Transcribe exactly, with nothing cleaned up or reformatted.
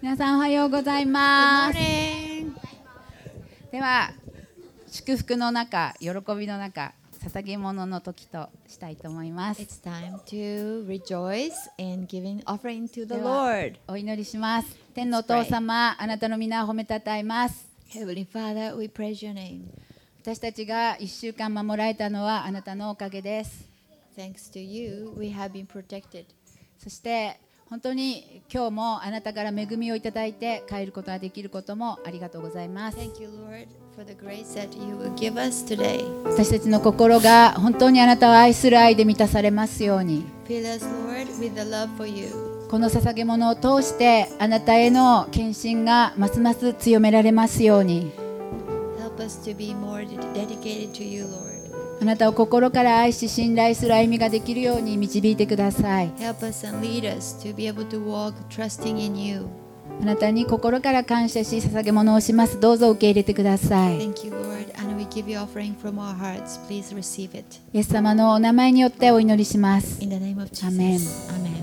皆さんおはようございます。では祝福の中、喜びの中、捧げ物の時としたいと思います。 It's time to rejoice in giving offering to the では Lord. お祈りします。天のお父様、あなたの皆を褒めたたえます。 Heavenly Father, we praise your name. 私たちが一週間守られたのはあなたのおかげです。 Thanks to you, we have been protected. そして本当に今日もあなたから恵みをいただいて帰ることができることもありがとうございます。 Thank you, Lord, for the grace that you will give us today. 私たちの心が本当にあなたを愛する愛で満たされますように、 Fill us, Lord, with the love for you. この捧げ物を通してあなたへの献身がますます強められますように、 Help us to be more dedicated to you, Lord. あなたを心から愛し信頼する歩みができるように導いてください。 Help us and lead us to be able to walk trusting in you. あなたに心から感謝し捧げ物をします。どうぞ受け入れてください。 Thank you, Lord, and we give you offering from our hearts. Please receive it. イエス様のお名前によってお祈りします。 In the name of Jesus. Amen. Amen.